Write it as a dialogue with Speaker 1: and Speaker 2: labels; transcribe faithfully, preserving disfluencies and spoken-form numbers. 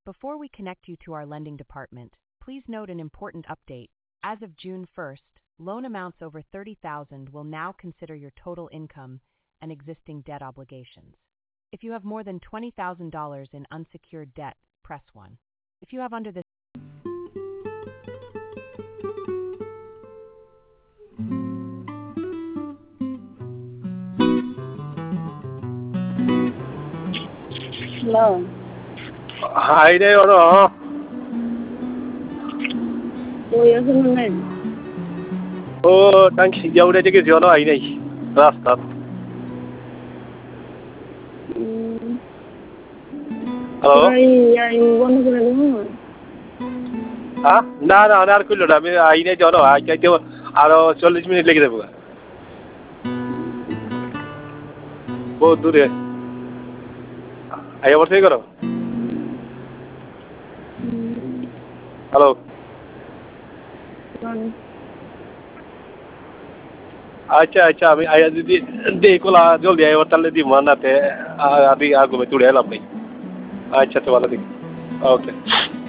Speaker 1: Before we connect you to our lending department, please note an important update. As of June first, loan amounts over thirty thousand dollars will now consider your total income and existing debt obligations. If you have more than twenty thousand dollars in unsecured debt, press one. If you have under this
Speaker 2: Hello.
Speaker 3: Hi there, ano?
Speaker 2: Kuya, saan na?
Speaker 3: Oh, thanks. Yaw na dyan kasi ano, ay na eh. Rastat.
Speaker 2: Hmm.
Speaker 3: Hello?
Speaker 2: Ay, ay, iwan ko na doon.
Speaker 3: Ha? না না না আর করলো না আমি আইনে জানো আইতে আরো চল্লিশ মিনিট লেগে যাবো বহুত দূরে আই আবার সেই করো হ্যালো আচ্ছা আচ্ছা আমি আয়া যদি দেখলা জলদি আইবার তাহলে দিব নাতে আদি আগুমে তুলে এলাম নাই আচ্ছা তো ভালো দিক ওকে